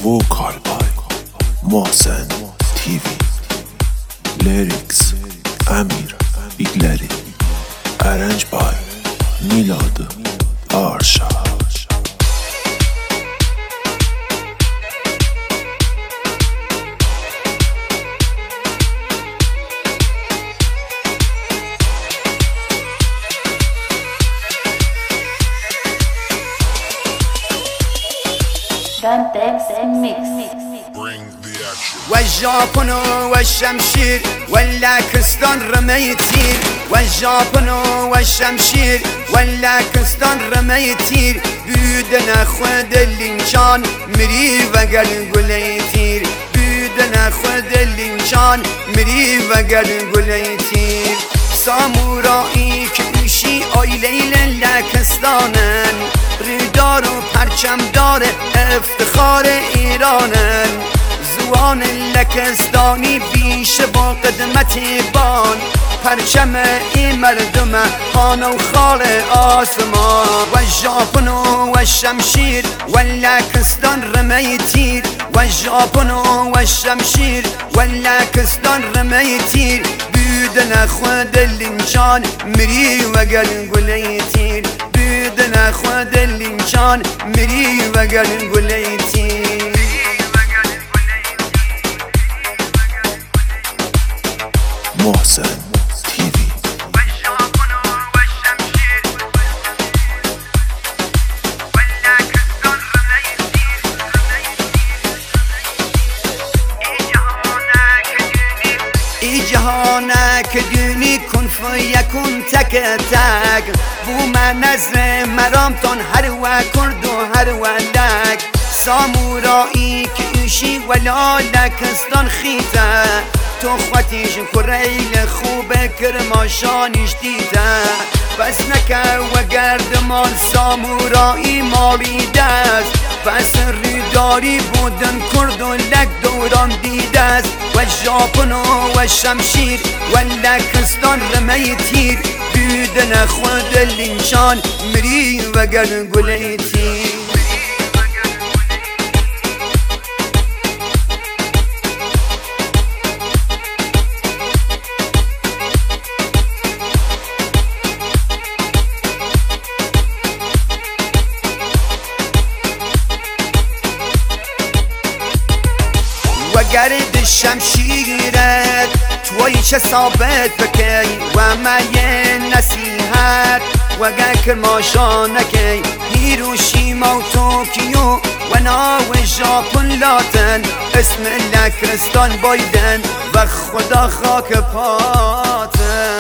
وکال بای محسن تیوی، لیریکس امیر بیگلری، ارنج بای میلاد آرشا. والجابن والشمشير واللاكستان رميتير، والجابن والشمشير واللاكستان رميتير، بيدنا خود اللينشان مري وقل قليتير، بيدنا خود اللينشان مري وقل قليتير. سامورایی که ایشی آیلیل لاکستانن، ریدار و پرچمدار افتخار ایرانن، زوان لکستانی بیش با قدمت بان، پرچم این مردم خانه و خال آسمان. و ژاپن و شمشیر و لکستان رمیتیر، و ژاپن و شمشیر و لکستان رمیتیر، بودن خود لینشان مری و گلگلیتیر، بودن خود لینشان مری و گلگلیتیر. محسن تیوی. ای جهانک دونی کن فیکون تک تک، بو من نظر مرامتان هر و کرد و هر و لک. سامورایی که ایشی ولا لکستان خیته، تو خواتیش کریل خوب کرماشانیش دیده، بس نکه و گردمان سامورایی مالی دست، بس ریداری بودن کرد و لک دوران دیده است. و ژاپن و شمشیر و لکستان رمیتیر، بودن خود لینشان مری و گلگلیتیر. و گرد شمشیرت توی چه ثابت بکی، و مایه نصیحت و گکر ماشانکی، هیروشیما و توکیو و ناو ژاپن لاتن، اسم لکستان بایدن و خدا خاک پاتن.